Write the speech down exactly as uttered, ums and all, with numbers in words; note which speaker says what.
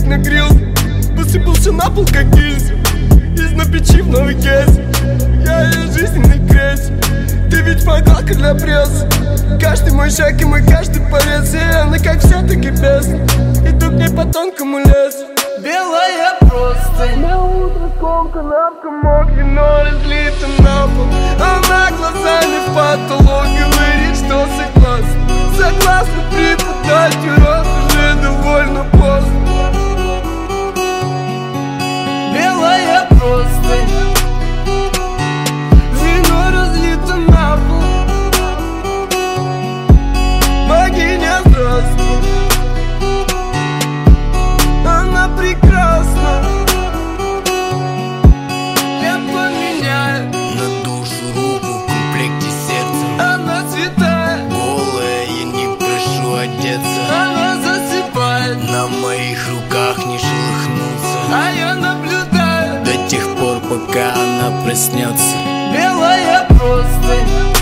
Speaker 1: нагрел, посыпался на пол, как гильза, из на печи в новой кейсе. Я ее жизненный крест. Ты ведь пойдалка для пресс. Каждый мой шаг и мой каждый порез. И она как вся, так и без. Иду к ней по тонкому лесу. Белая просто. На утро скомкана в комок, вино разлито на пол. Она глазами в потолок говорит, что согласна. Согласна преподать урок, уже довольно поздно. Белая просто. Вино разлито на пол. Богиня, здравствуй. Она прекрасна. Я поменяю
Speaker 2: на душу руку в комплекте сердца.
Speaker 1: Она святая.
Speaker 2: Голая, я не прошу одеться.
Speaker 1: Она засыпает.
Speaker 2: На моих руках не шелохнуться.
Speaker 1: А я наблюдаю
Speaker 2: до тех пор, пока она проснется.
Speaker 1: Белая просто.